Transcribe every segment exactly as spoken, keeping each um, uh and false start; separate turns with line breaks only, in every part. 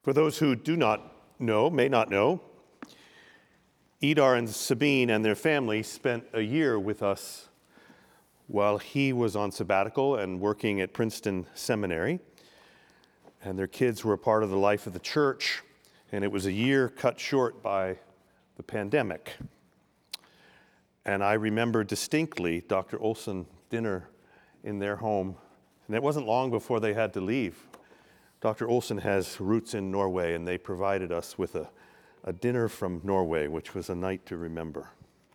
For those who do not know, may not know, Idar and Sabine and their family spent a year with us while he was on sabbatical and working at Princeton Seminary. And their kids were a part of the life of the church, and it was a year cut short by the pandemic. And I remember distinctly Doctor Olson dinner in their home, and it wasn't long before they had to leave. Doctor Olson has roots in Norway, and they provided us with a, a dinner from Norway, which was a night to remember.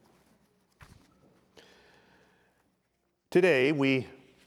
Today, we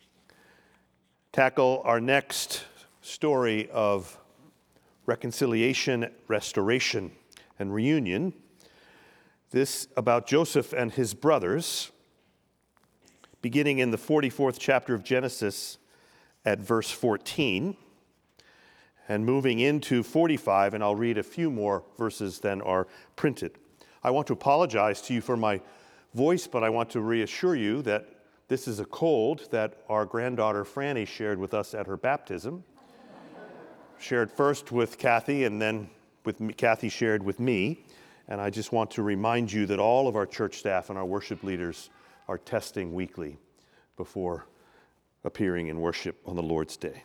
tackle our next story of reconciliation, restoration, and reunion. This about Joseph and his brothers, beginning in the forty-fourth chapter of Genesis at verse fourteen. And moving into forty-five, and I'll read a few more verses than are printed. I want to apologize to you for my voice, but I want to reassure you that this is a cold that our granddaughter Franny shared with us at her baptism. Shared first with Kathy, and then with me, Kathy shared with me. And I just want to remind you that all of our church staff and our worship leaders are testing weekly before appearing in worship on the Lord's Day.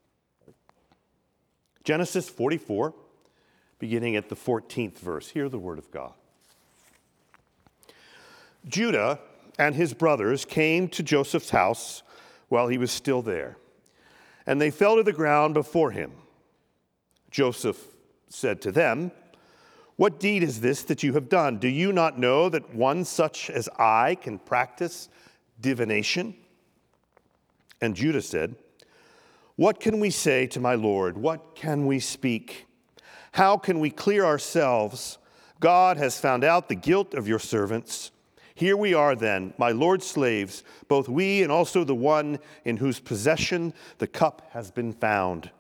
Genesis forty-four, beginning at the fourteenth verse. Hear the word of God. Judah and his brothers came to Joseph's house while he was still there, and they fell to the ground before him. Joseph said to them, "What deed is this that you have done? Do you not know that one such as I can practice divination?" And Judah said, "What can we say to my Lord? What can we speak? How can we clear ourselves? God has found out the guilt of your servants. Here we are then, my Lord's slaves, both we and also the one in whose possession the cup has been found."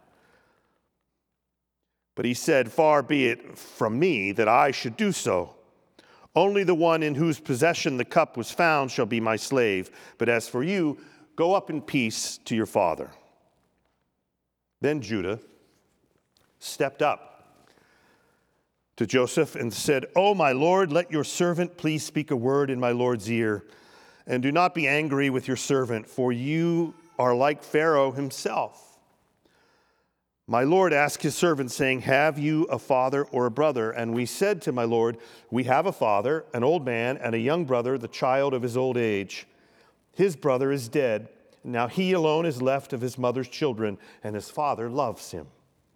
But he said, "Far be it from me that I should do so. Only the one in whose possession the cup was found shall be my slave. But as for you, go up in peace to your father." Then Judah stepped up to Joseph and said, "Oh, my Lord, let your servant please speak a word in my Lord's ear, and do not be angry with your servant, for you are like Pharaoh himself. My Lord asked his servant, saying, 'Have you a father or a brother?' And we said to my Lord, 'We have a father, an old man, and a young brother, the child of his old age. His brother is dead. Now he alone is left of his mother's children, and his father loves him.'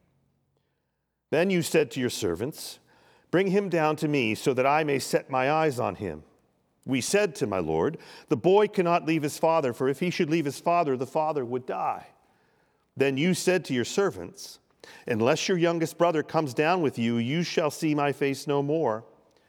Then you said to your servants, 'Bring him down to me, so that I may set my eyes on him.' We said to my Lord, 'The boy cannot leave his father, for if he should leave his father, the father would die.' Then you said to your servants, 'Unless your youngest brother comes down with you, you shall see my face no more.'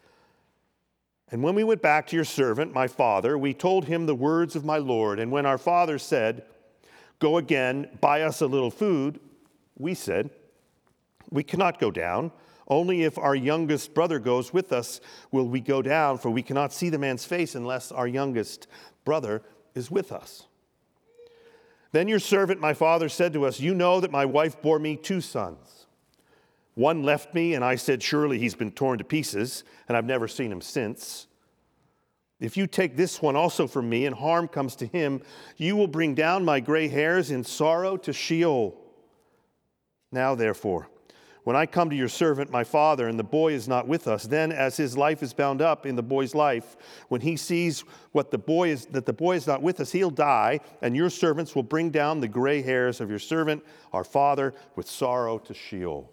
And when we went back to your servant, my father, we told him the words of my Lord. And when our father said, 'Go again, buy us a little food,' we said, 'We cannot go down. Only if our youngest brother goes with us will we go down, for we cannot see the man's face unless our youngest brother is with us.' Then your servant, my father, said to us, 'You know that my wife bore me two sons. One left me, and I said, surely he's been torn to pieces, and I've never seen him since. If you take this one also from me, and harm comes to him, you will bring down my gray hairs in sorrow to Sheol. Now, therefore, when I come to your servant, my father, and the boy is not with us, then as his life is bound up in the boy's life, when he sees what the boy is, that the boy is not with us, he'll die, and your servants will bring down the gray hairs of your servant, our father, with sorrow to Sheol.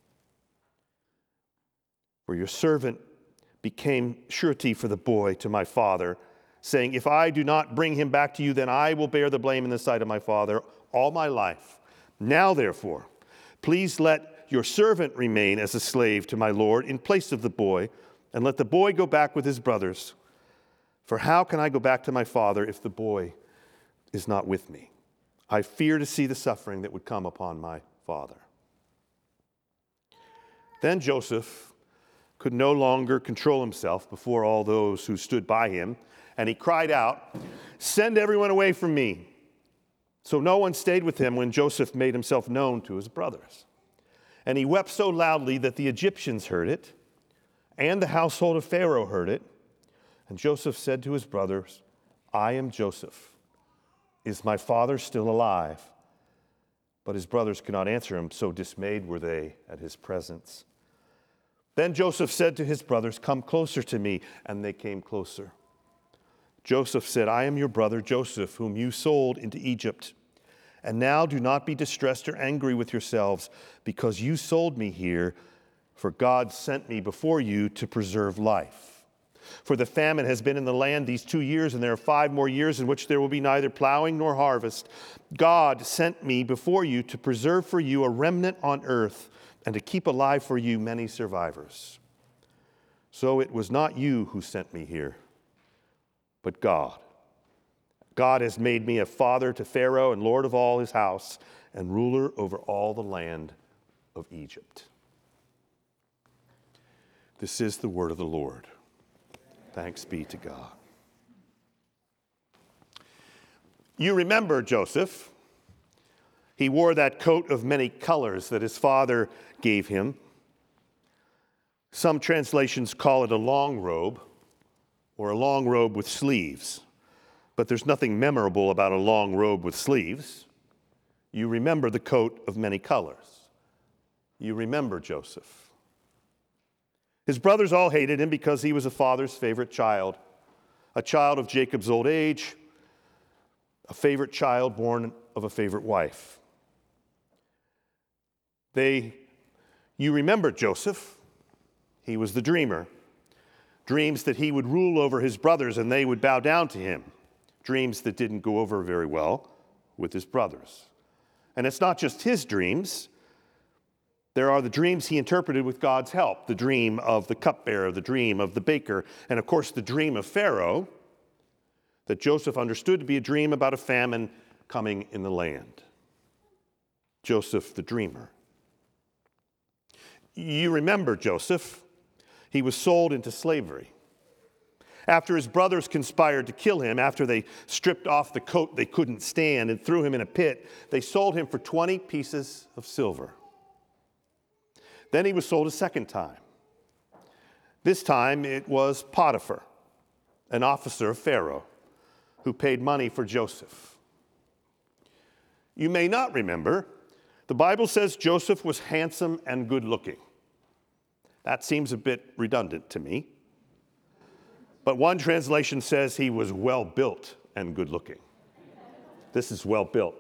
For your servant became surety for the boy to my father, saying, if I do not bring him back to you, then I will bear the blame in the sight of my father all my life. Now, therefore, please let your servant remain as a slave to my Lord in place of the boy, and let the boy go back with his brothers. For how can I go back to my father if the boy is not with me? I fear to see the suffering that would come upon my father." Then Joseph could no longer control himself before all those who stood by him, and he cried out, "Send everyone away from me." So no one stayed with him when Joseph made himself known to his brothers. And he wept so loudly that the Egyptians heard it, and the household of Pharaoh heard it. And Joseph said to his brothers, I am Joseph. Is my father still alive? But his brothers could not answer him, so dismayed were they at his presence. Then Joseph said to his brothers, come closer to me. And they came closer. Joseph said, I am your brother Joseph, whom you sold into Egypt. And now do not be distressed or angry with yourselves, because you sold me here, for God sent me before you to preserve life. For the famine has been in the land these two years, and there are five more years in which there will be neither plowing nor harvest. God sent me before you to preserve for you a remnant on earth, and to keep alive for you many survivors. So it was not you who sent me here, but God. God has made me a father to Pharaoh and lord of all his house, and ruler over all the land of Egypt. This is the word of the Lord. Thanks be to God. You remember Joseph. He wore that coat of many colors that his father gave him. Some translations call it a long robe, or a long robe with sleeves. But there's nothing memorable about a long robe with sleeves. You remember the coat of many colors. You remember Joseph. His brothers all hated him because he was a father's favorite child, a child of Jacob's old age, a favorite child born of a favorite wife. They, you remember Joseph. He was the dreamer. Dreams that he would rule over his brothers and they would bow down to him. Dreams that didn't go over very well with his brothers. And it's not just his dreams. There are the dreams he interpreted with God's help, the dream of the cupbearer, the dream of the baker, and of course the dream of Pharaoh that Joseph understood to be a dream about a famine coming in the land. Joseph the dreamer. You remember Joseph. He was sold into slavery. After his brothers conspired to kill him, after they stripped off the coat they couldn't stand and threw him in a pit, they sold him for twenty pieces of silver. Then he was sold a second time. This time it was Potiphar, an officer of Pharaoh, who paid money for Joseph. You may not remember, the Bible says Joseph was handsome and good-looking. That seems a bit redundant to me. But one translation says he was well-built and good-looking. This is well-built.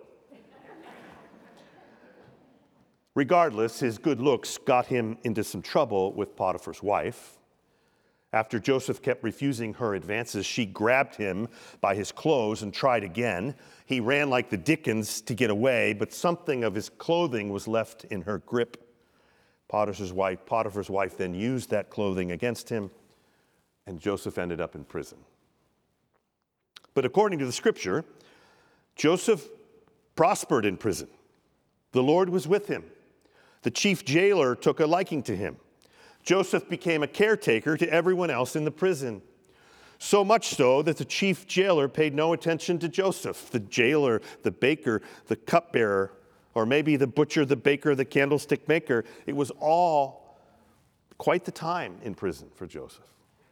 Regardless, his good looks got him into some trouble with Potiphar's wife. After Joseph kept refusing her advances, she grabbed him by his clothes and tried again. He ran like the Dickens to get away, but something of his clothing was left in her grip. Potiphar's wife, Potiphar's wife then used that clothing against him, and Joseph ended up in prison. But according to the scripture, Joseph prospered in prison. The Lord was with him. The chief jailer took a liking to him. Joseph became a caretaker to everyone else in the prison. So much so that the chief jailer paid no attention to Joseph. The jailer, the baker, the cupbearer, or maybe the butcher, the baker, the candlestick maker. It was all quite the time in prison for Joseph.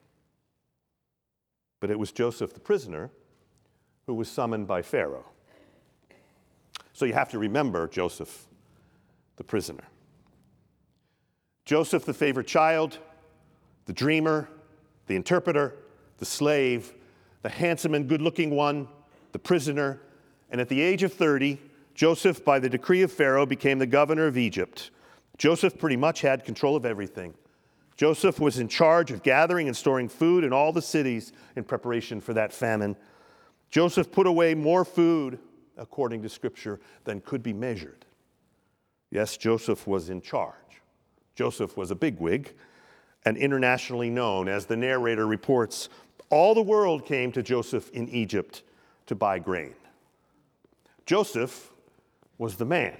But it was Joseph the prisoner who was summoned by Pharaoh. So you have to remember Joseph the prisoner. Joseph, the favorite child, the dreamer, the interpreter, the slave, the handsome and good-looking one, the prisoner, and at the age of thirty, Joseph, by the decree of Pharaoh, became the governor of Egypt. Joseph pretty much had control of everything. Joseph was in charge of gathering and storing food in all the cities in preparation for that famine. Joseph put away more food, according to Scripture, than could be measured. Yes, Joseph was in charge. Joseph was a bigwig and internationally known. As the narrator reports, all the world came to Joseph in Egypt to buy grain. Joseph was the man.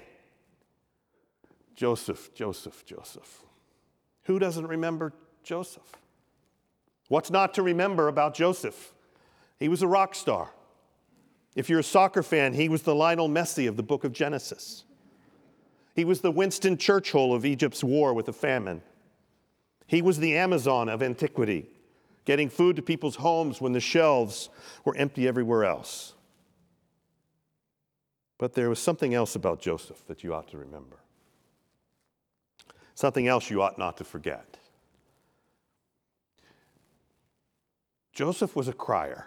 Joseph, Joseph, Joseph. Who doesn't remember Joseph? What's not to remember about Joseph? He was a rock star. If you're a soccer fan, he was the Lionel Messi of the book of Genesis. He was the Winston Churchill of Egypt's war with the famine. He was the Amazon of antiquity, getting food to people's homes when the shelves were empty everywhere else. But there was something else about Joseph that you ought to remember. Something else you ought not to forget. Joseph was a crier.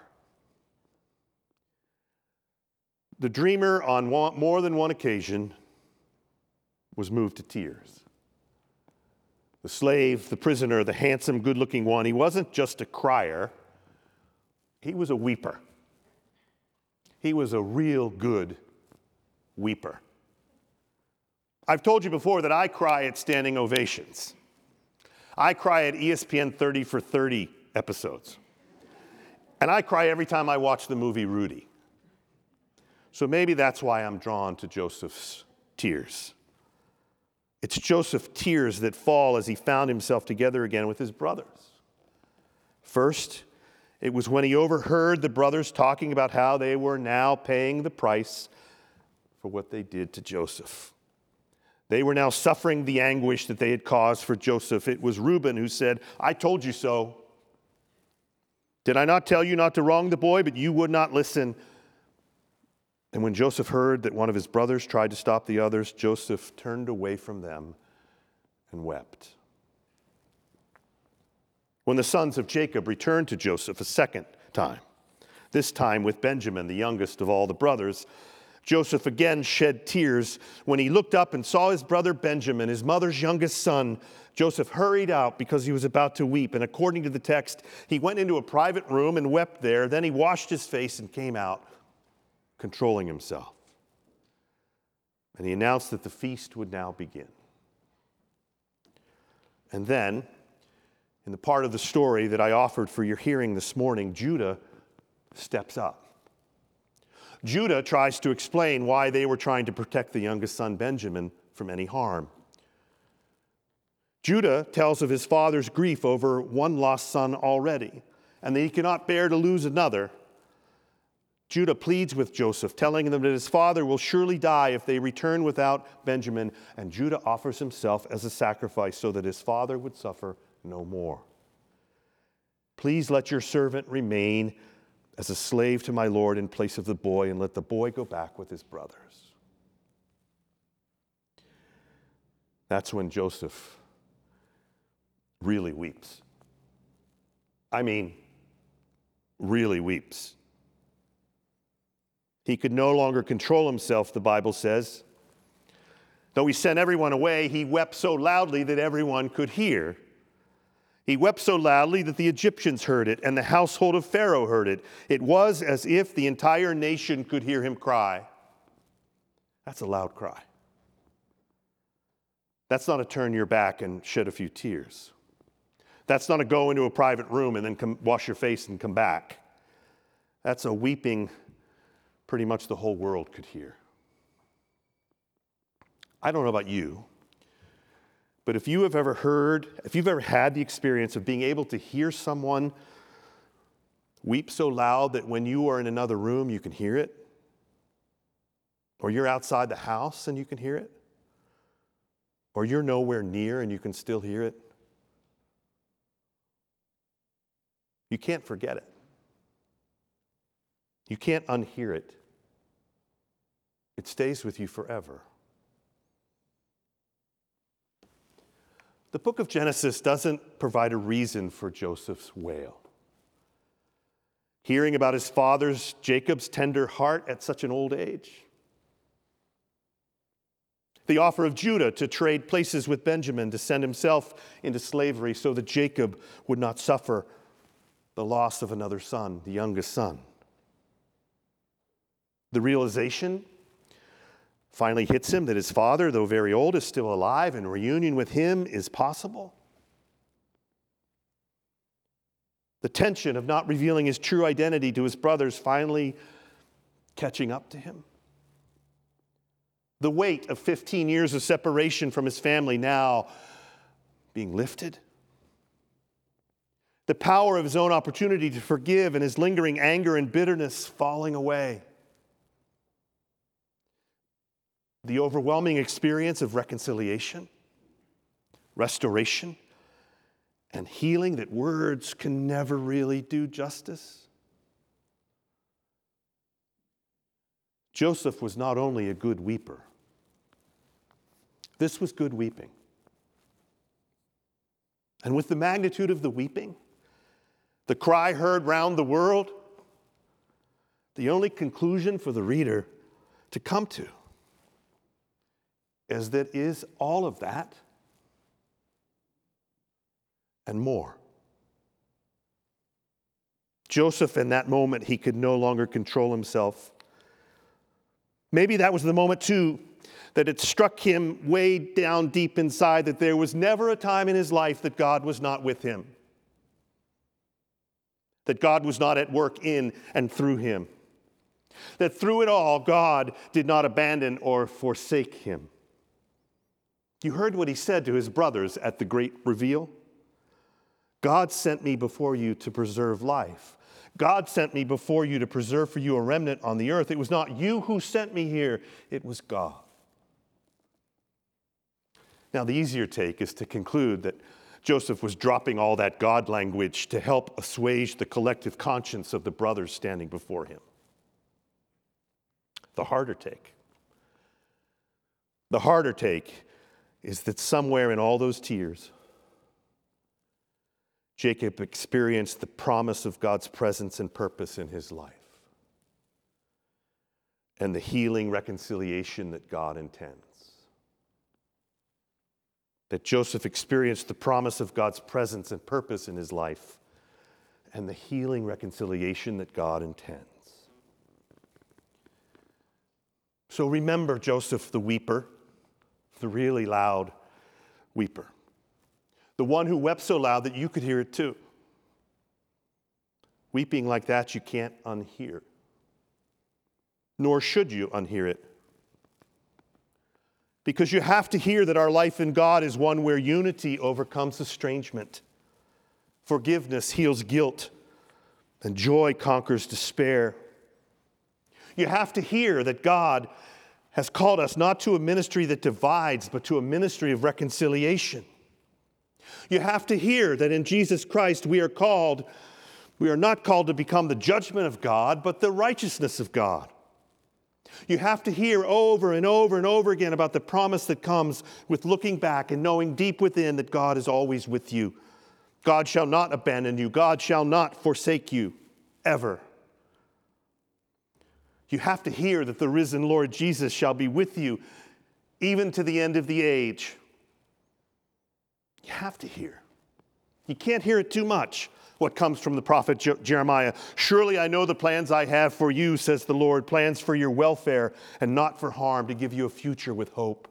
The dreamer, on one, more than one occasion, was moved to tears. The slave, the prisoner, the handsome, good-looking one, he wasn't just a crier, he was a weeper. He was a real good weeper. I've told you before that I cry at standing ovations. I cry at E S P N thirty for thirty episodes. And I cry every time I watch the movie Rudy. So maybe that's why I'm drawn to Joseph's tears. It's Joseph's tears that fall as he found himself together again with his brothers. First, it was when he overheard the brothers talking about how they were now paying the price for what they did to Joseph. They were now suffering the anguish that they had caused for Joseph. It was Reuben who said, "I told you so. Did I not tell you not to wrong the boy, but you would not listen?" And when Joseph heard that one of his brothers tried to stop the others, Joseph turned away from them and wept. When the sons of Jacob returned to Joseph a second time, this time with Benjamin, the youngest of all the brothers, Joseph again shed tears. When he looked up and saw his brother Benjamin, his mother's youngest son, Joseph hurried out because he was about to weep. And according to the text, he went into a private room and wept there. Then he washed his face and came out, controlling himself. And he announced that the feast would now begin. And then, in the part of the story that I offered for your hearing this morning, Judah steps up. Judah tries to explain why they were trying to protect the youngest son, Benjamin, from any harm. Judah tells of his father's grief over one lost son already, and that he cannot bear to lose another. Judah pleads with Joseph, telling them that his father will surely die if they return without Benjamin, and Judah offers himself as a sacrifice so that his father would suffer no more. "Please let your servant remain as a slave to my Lord in place of the boy, and let the boy go back with his brothers." That's when Joseph really weeps. I mean, really weeps. He could no longer control himself, the Bible says. Though he sent everyone away, he wept so loudly that everyone could hear. He wept so loudly that the Egyptians heard it, and the household of Pharaoh heard it. It was as if the entire nation could hear him cry. That's a loud cry. That's not a turn your back and shed a few tears. That's not a go into a private room and then come wash your face and come back. That's a weeping pretty much the whole world could hear. I don't know about you, but if you have ever heard, if you've ever had the experience of being able to hear someone weep so loud that when you are in another room you can hear it, or you're outside the house and you can hear it, or you're nowhere near and you can still hear it, you can't forget it. You can't unhear it. It stays with you forever. The book of Genesis doesn't provide a reason for Joseph's wail. Hearing about his father's, Jacob's, tender heart at such an old age. The offer of Judah to trade places with Benjamin to send himself into slavery so that Jacob would not suffer the loss of another son, the youngest son. The realization finally hits him that his father, though very old, is still alive, and reunion with him is possible. The tension of not revealing his true identity to his brothers finally catching up to him. The weight of fifteen years of separation from his family now being lifted. The power of his own opportunity to forgive and his lingering anger and bitterness falling away. the overwhelming experience of reconciliation, restoration, and healing that words can never really do justice. Joseph was not only a good weeper. This was good weeping. And with the magnitude of the weeping, the cry heard round the world, the only conclusion for the reader to come to is that is all of that and more. Joseph, in that moment, he could no longer control himself. Maybe that was the moment, too, that it struck him way down deep inside that there was never a time in his life that God was not with him, that God was not at work in and through him, that through it all, God did not abandon or forsake him. You heard what he said to his brothers at the great reveal. God sent me before you to preserve life. God sent me before you to preserve for you a remnant on the earth. It was not you who sent me here, it was God. Now, the easier take is to conclude that Joseph was dropping all that God language to help assuage the collective conscience of the brothers standing before him. The harder take. The harder take is that somewhere in all those tears, Jacob experienced the promise of God's presence and purpose in his life and the healing reconciliation that God intends. That Joseph experienced the promise of God's presence and purpose in his life and the healing reconciliation that God intends. So remember Joseph the weeper, the really loud weeper. The one who wept so loud that you could hear it too. Weeping like that you can't unhear. Nor should you unhear it. Because you have to hear that our life in God is one where unity overcomes estrangement. Forgiveness heals guilt, and joy conquers despair. You have to hear that God has called us not to a ministry that divides, but to a ministry of reconciliation. You have to hear that in Jesus Christ we are called, we are not called to become the judgment of God, but the righteousness of God. You have to hear over and over and over again about the promise that comes with looking back and knowing deep within that God is always with you. God shall not abandon you. God shall not forsake you, ever. You have to hear that the risen Lord Jesus shall be with you even to the end of the age. You have to hear. You can't hear it too much. What comes from the prophet Jeremiah. Surely I know the plans I have for you, says the Lord, plans for your welfare and not for harm, to give you a future with hope.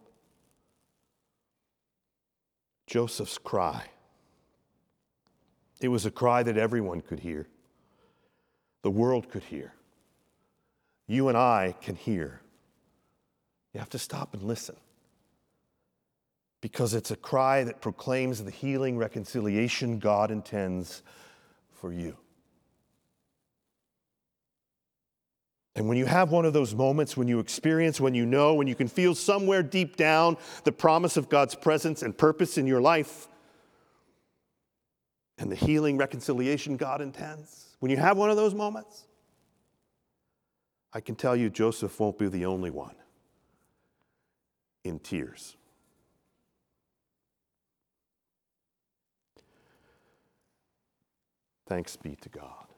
Joseph's cry. It was a cry that everyone could hear. The world could hear. You and I can hear. You have to stop and listen. Because it's a cry that proclaims the healing reconciliation God intends for you. And when you have one of those moments, when you experience, when you know, when you can feel somewhere deep down the promise of God's presence and purpose in your life and the healing reconciliation God intends, when you have one of those moments, I can tell you Joseph won't be the only one in tears. Thanks be to God.